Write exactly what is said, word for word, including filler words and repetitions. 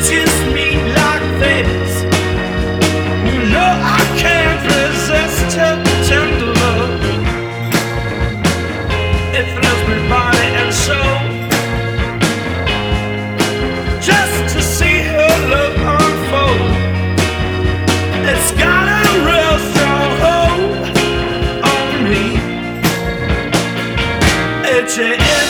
kiss me like this. You know I can't resist her tender love. It thrills me body and soul, just to see her love unfold. It's got a real strong hold on me. It's a